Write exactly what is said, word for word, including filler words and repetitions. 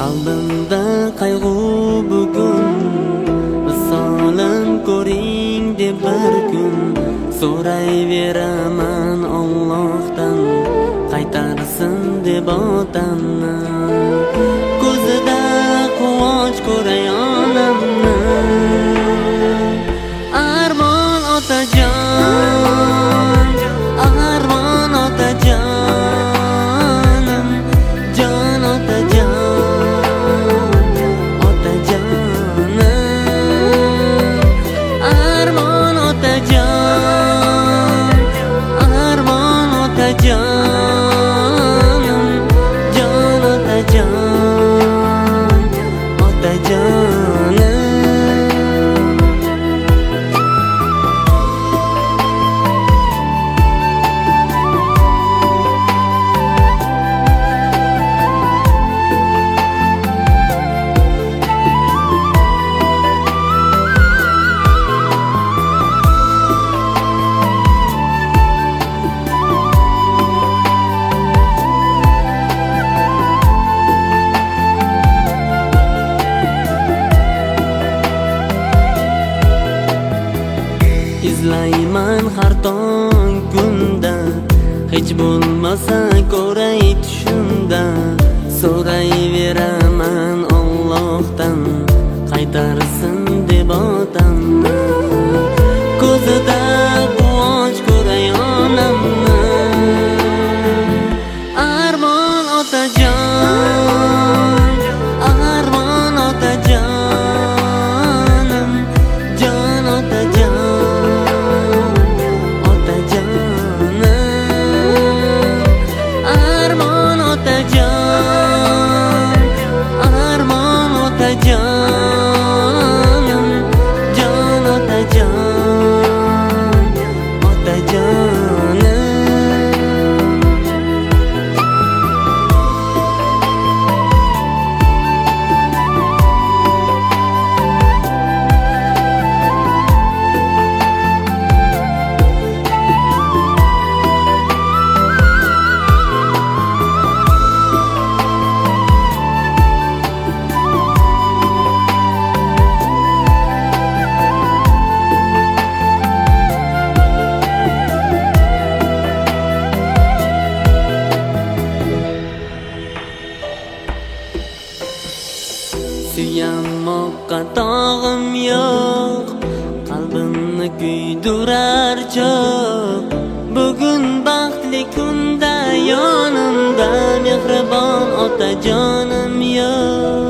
Qalbimda qayg'u bugun, visolim ko'ring deb bir kun so'rayveraman Allohdan, qaytarsin deb otamni. Ko'zida quvonch ko'ray onamni. Armon otajon, armon otajonim, jon otajon, otajonim. Armon otajon, armon otajonim, jon otajon, otajonim. Izlayman har tong kunda, hech bo'lmasa ko'ray tushimda. So'rayveraman Allohdan, qaytarsin deb otamni. Ko'zida quvonch ko'ray onamni. Armon otajon, armon otajonim, jon otajon, otajonim, jon otajon, otajonim. Suyanmoqqa tog'im yo'q, qalbimni kuydirar cho'q. Bugun baxtli kunda yonimda mehribon otajonim yo'q.